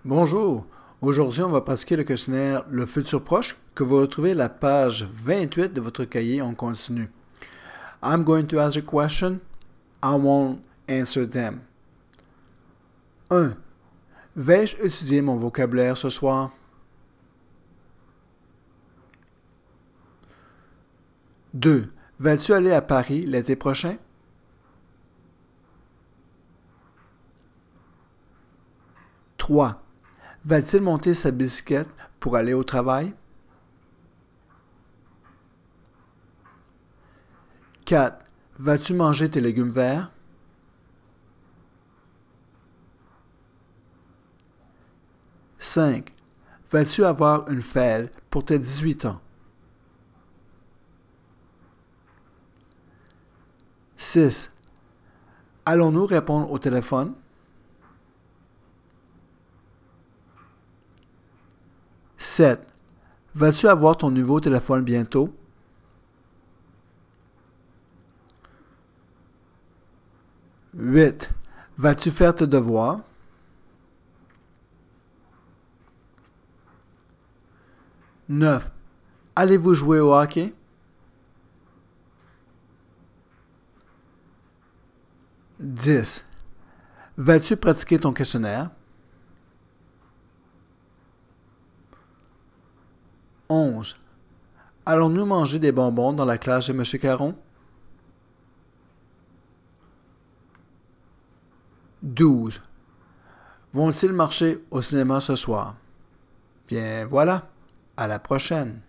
Bonjour, aujourd'hui on va pratiquer le questionnaire Le futur proche que vous retrouvez à la page 28 de votre cahier en continu. I'm going to ask a question, I won't answer them. 1. Vais-je étudier mon vocabulaire ce soir? 2. Vas-tu aller à Paris l'été prochain? 3. Va-t-il monter sa bicyclette pour aller au travail? 4. Vas-tu manger tes légumes verts? 5. Vas-tu avoir une fête pour tes 18 ans? 6. Allons-nous répondre au téléphone? 7. Vas-tu avoir ton nouveau téléphone bientôt? 8. Vas-tu faire tes devoirs? 9. Allez-vous jouer au hockey? 10. Vas-tu pratiquer ton questionnaire? 11. Allons-nous manger des bonbons dans la classe de M. Caron? 12. Vont-ils marcher au cinéma ce soir? Bien voilà, à la prochaine.